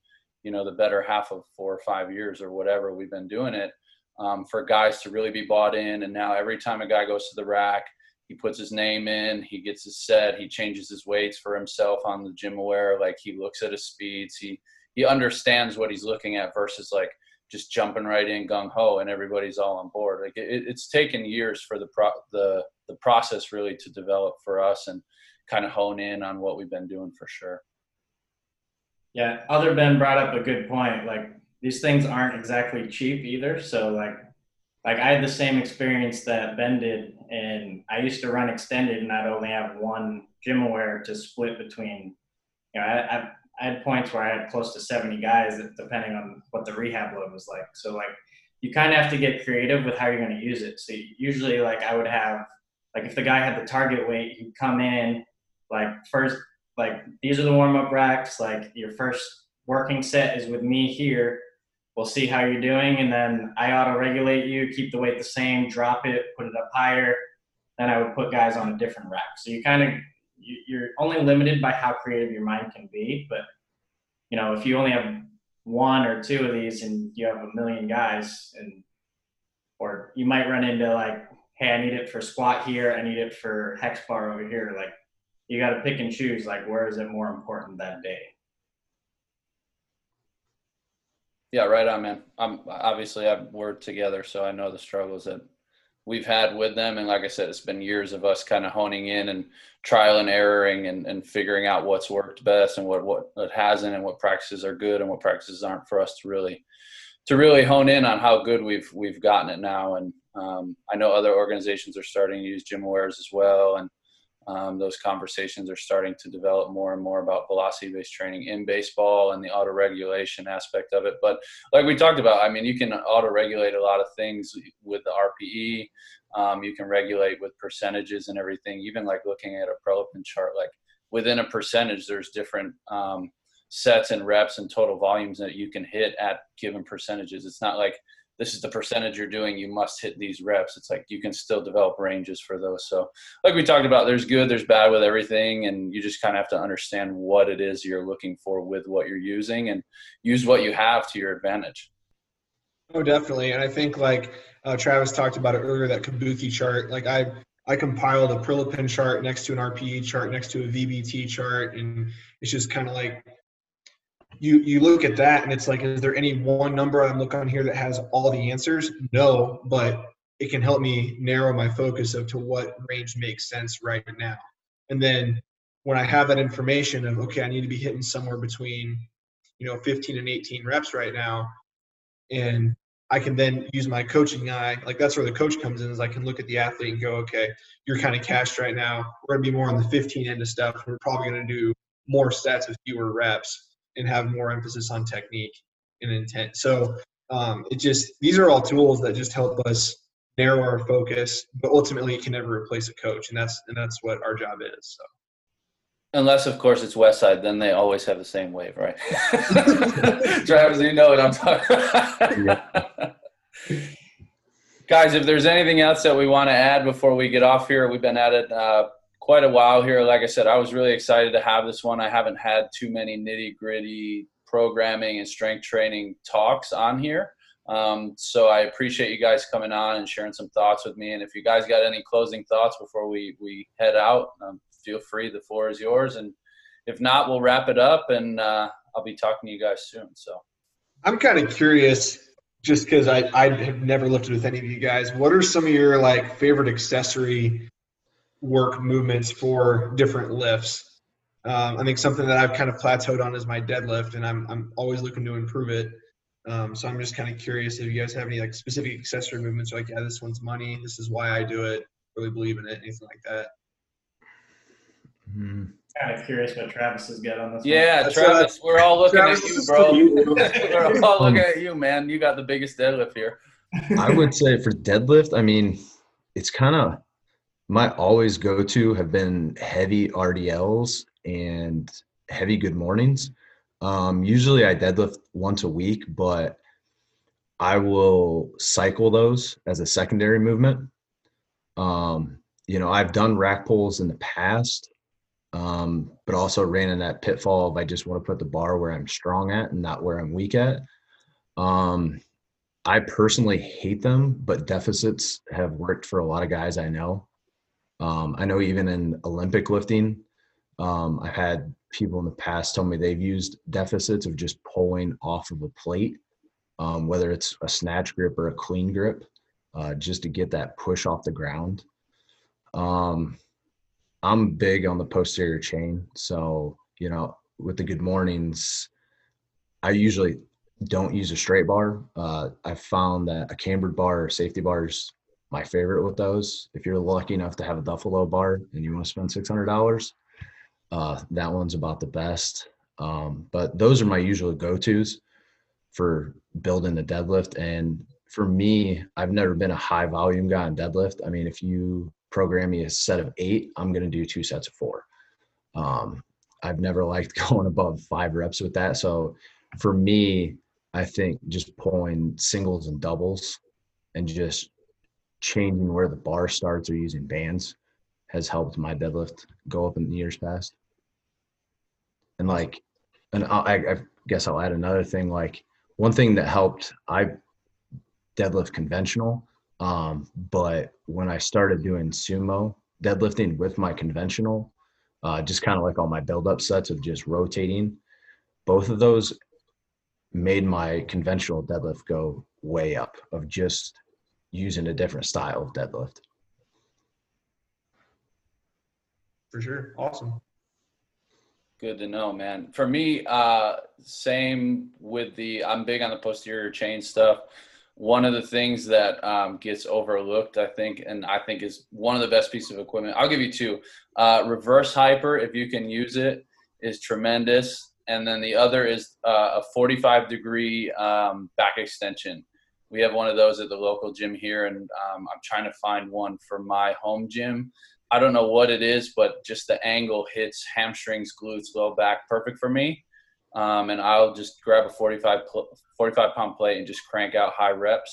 S1: you know, the better half of four or five years or whatever we've been doing it, um, for guys to really be bought in. And now every time a guy goes to the rack, he puts his name in, he gets his set, he changes his weights for himself on the GymAware. Like, he looks at his speeds, he, he understands what he's looking at versus like just jumping right in gung ho and everybody's all on board. Like, it, it's taken years for the pro the, the process really to develop for us and kind of hone in on what we've been doing for sure.
S3: Yeah. Other Ben brought up a good point. Like, these things aren't exactly cheap either. So like, Like I had the same experience that Ben did, and I used to run extended, and I'd only have one GymAware to split between. You know, I, I, I had points where I had close to seventy guys, depending on what the rehab load was like. So like, you kind of have to get creative with how you're going to use it. So usually, like I would have, like if the guy had the target weight, he'd come in, like first, like these are the warm up racks. Like your first working set is with me here. We'll see how you're doing, and then I auto-regulate you, keep the weight the same, drop it, put it up higher. Then I would put guys on a different rack. So you kind of, you're only limited by how creative your mind can be. But, you know, if you only have one or two of these and you have a million guys, and or you might run into like, hey, I need it for squat here, I need it for hex bar over here. Like, you got to pick and choose, like, where is it more important that day?
S1: Yeah, right on, man. I'm obviously I've worked together, so I know the struggles that we've had with them. And like I said, it's been years of us kind of honing in and trial and erroring and, and figuring out what's worked best and what, what, what hasn't, and what practices are good and what practices aren't, for us to really to really hone in on how good we've we've gotten it now. And um, I know other organizations are starting to use GymAwares as well, and Um, those conversations are starting to develop more and more about velocity-based training in baseball and the auto-regulation aspect of it. But like we talked about, I mean, you can auto-regulate a lot of things with the R P E. Um, you can regulate with percentages and everything, even like looking at a Prelopin chart. Like within a percentage, there's different um, sets and reps and total volumes that you can hit at given percentages. It's not like this is the percentage you're doing, you must hit these reps. It's like you can still develop ranges for those. So like we talked about, there's good, there's bad with everything, and you just kind of have to understand what it is you're looking for with what you're using, and use what you have to your advantage.
S4: Oh, definitely. And I think like uh, Travis talked about it earlier, that Kabuki chart, like I, I compiled a Prilipin chart next to an R P E chart, next to a V B T chart. And it's just kind of like, You you look at that and it's like, is there any one number I'm looking on here that has all the answers? No, but it can help me narrow my focus of to what range makes sense right now. And then when I have that information of, okay, I need to be hitting somewhere between, you know, fifteen and eighteen reps right now, and I can then use my coaching eye. Like that's where the coach comes in, is I can look at the athlete and go, okay, you're kind of cashed right now. We're going to be more on the fifteen end of stuff. We're probably going to do more sets with fewer reps and have more emphasis on technique and intent. So um, it just, these are all tools that just help us narrow our focus, but ultimately it can never replace a coach. And that's, and that's what our job is. So.
S1: Unless of course it's Westside, then they always have the same wave, right? Travis, you know what I'm talking about. Guys, if there's anything else that we want to add before we get off here, we've been at it uh, quite a while here. Like I said, I was really excited to have this one. I haven't had too many nitty gritty programming and strength training talks on here. Um, so I appreciate you guys coming on and sharing some thoughts with me. And if you guys got any closing thoughts before we, we head out, um, feel free, the floor is yours. And if not, we'll wrap it up, and uh, I'll be talking to you guys soon. So
S4: I'm kind of curious, just because I, I have never lifted with any of you guys, what are some of your like favorite accessory work movements for different lifts? Um, I think something that I've kind of plateaued on is my deadlift, and I'm I'm always looking to improve it. Um, so I'm just kind of curious if you guys have any like specific accessory movements, like, yeah, this one's money, this is why I do it, really believe in it, anything like that.
S2: Hmm.
S3: Kind of curious what Travis has got on this.
S1: yeah,
S4: That's
S1: Travis, we're all looking
S4: Travis,
S1: at you,
S4: this is
S1: bro.
S4: for you.
S1: We're all looking at you, man. You got the biggest deadlift here.
S2: I would say for deadlift, I mean, it's kind of my always go-to have been heavy R D Ls and heavy good mornings. Um, usually I deadlift once a week, but I will cycle those as a secondary movement. Um, you know, I've done rack pulls in the past, um, but also ran in that pitfall of I just want to put the bar where I'm strong at and not where I'm weak at. Um, I personally hate them, but deficits have worked for a lot of guys I know. Um, I know even in Olympic lifting, um, I've had people in the past tell me they've used deficits of just pulling off of a plate, um, whether it's a snatch grip or a clean grip, uh, just to get that push off the ground. Um, I'm big on the posterior chain. So, you know, with the good mornings, I usually don't use a straight bar. Uh, I found that a cambered bar or safety bar is my favorite with those. If you're lucky enough to have a Buffalo bar and you want to spend six hundred dollars, uh, that one's about the best. Um, but those are my usual go-tos for building the deadlift. And for me, I've never been a high volume guy in deadlift. I mean, if you program me a set of eight, I'm going to do two sets of four. Um, I've never liked going above five reps with that. So for me, I think just pulling singles and doubles and just changing where the bar starts or using bands has helped my deadlift go up in the years past. And like, and I, I guess I'll add another thing. Like one thing that helped, I deadlift conventional, um, but when I started doing sumo deadlifting with my conventional, uh, just kind of like all my build-up sets of just rotating, both of those made my conventional deadlift go way up of just using a different style of deadlift.
S4: For sure. Awesome.
S1: Good to know, man. For me, uh, same with the, I'm big on the posterior chain stuff. One of the things that um, gets overlooked, I think, and I think is one of the best pieces of equipment. I'll give you two. Uh, reverse hyper, if you can use it, is tremendous. And then the other is uh, a forty-five degree um, back extension. We have one of those at the local gym here, and um, I'm trying to find one for my home gym. I don't know what it is, but just the angle hits hamstrings, glutes, low back, perfect for me. Um, and I'll just grab a forty-five, forty-five pound plate and just crank out high reps.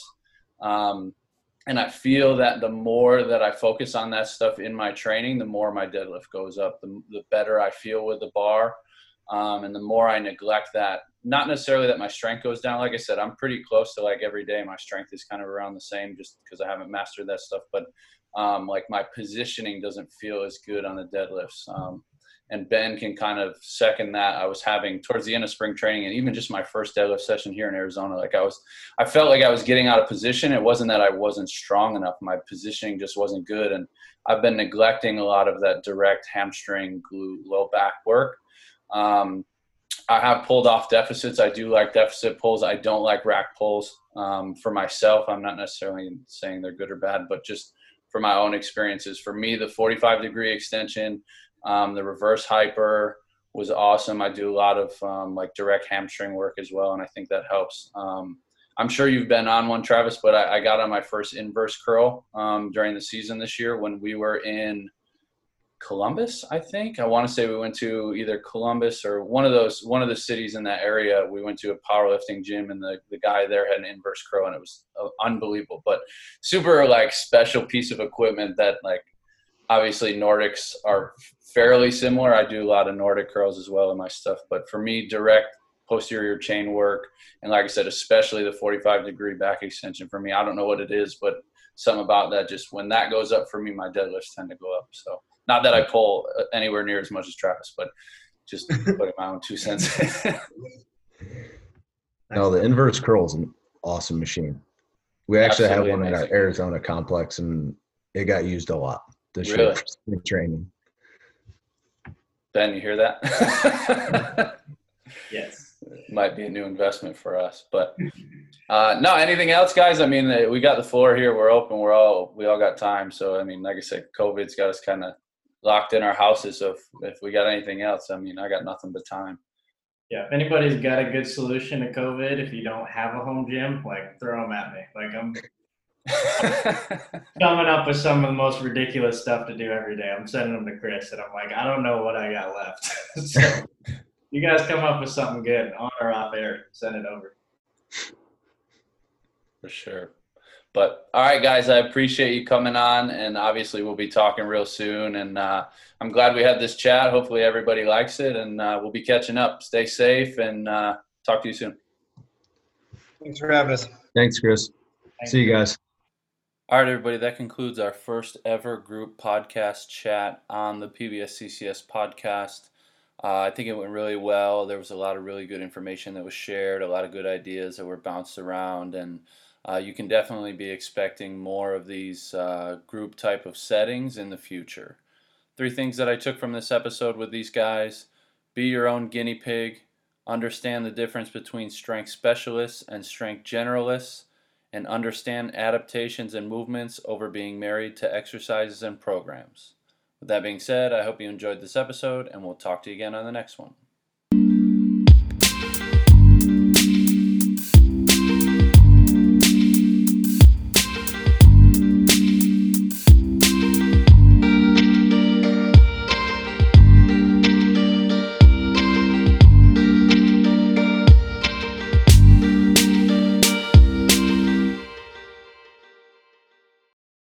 S1: Um, and I feel that the more that I focus on that stuff in my training, the more my deadlift goes up, the, the better I feel with the bar. Um, and the more I neglect that, not necessarily that my strength goes down. Like I said, I'm pretty close to like every day. My strength is kind of around the same just because I haven't mastered that stuff. But um, like my positioning doesn't feel as good on the deadlifts. Um, and Ben can kind of second that. I was having towards the end of spring training and even just my first deadlift session here in Arizona, like I was, I felt like I was getting out of position. It wasn't that I wasn't strong enough. My positioning just wasn't good. And I've been neglecting a lot of that direct hamstring, glute, low back work. Um, I have pulled off deficits. I do like deficit pulls. I don't like rack pulls um, for myself. I'm not necessarily saying they're good or bad, but just for my own experiences. For me, the forty-five degree extension, um, the reverse hyper was awesome. I do a lot of um, like direct hamstring work as well, and I think that helps. Um, I'm sure you've been on one, Travis, but I, I got on my first inverse curl um, during the season this year when we were in Columbus, I think. I want to say we went to either Columbus or one of those, one of the cities in that area. We went to a powerlifting gym and the, the guy there had an inverse curl and it was uh, unbelievable, but super like special piece of equipment that like obviously Nordics are fairly similar. I do a lot of Nordic curls as well in my stuff, but for me, direct posterior chain work. And like I said, especially the forty-five degree back extension for me, I don't know what it is, but something about that, just when that goes up for me, my deadlifts tend to go up. So not that I pull anywhere near as much as Travis, but just putting my own two cents.
S2: No, the inverse curl is an awesome machine. We actually
S1: Absolutely
S2: have one
S1: amazing.
S2: at our Arizona complex, and it got used a lot this
S1: Really?
S2: year for training.
S1: Ben, you hear that?
S3: Yes.
S1: Might be a new investment for us, but uh, no, anything else, guys? I mean, we got the floor here. We're open. We're all, we all got time. So, I mean, like I said, COVID's got us kind of locked in our houses. So if, if we got anything else, I mean, I got nothing but time.
S3: Yeah, if anybody's got a good solution to COVID, if you don't have a home gym, like throw them at me. Like I'm coming up with some of the most ridiculous stuff to do every day. I'm sending them to Chris, and I'm like, I don't know what I got left. So you guys come up with something good on or off air, send it over.
S1: For sure. But all right, guys, I appreciate you coming on, and obviously we'll be talking real soon. And uh, I'm glad we had this chat. Hopefully everybody likes it, and uh, we'll be catching up. Stay safe, and uh, talk to you soon.
S4: Thanks for having us.
S2: Thanks, Chris.
S3: Thanks.
S2: See you guys.
S1: All right, everybody, that concludes our first ever group podcast chat on the P B S C C S podcast. Uh, I think it went really well. There was a lot of really good information that was shared, a lot of good ideas that were bounced around, and uh, you can definitely be expecting more of these uh, group type of settings in the future. Three things that I took from this episode with these guys: be your own guinea pig, understand the difference between strength specialists and strength generalists, and understand adaptations and movements over being married to exercises and programs. With that being said, I hope you enjoyed this episode, and we'll talk to you again on the next one.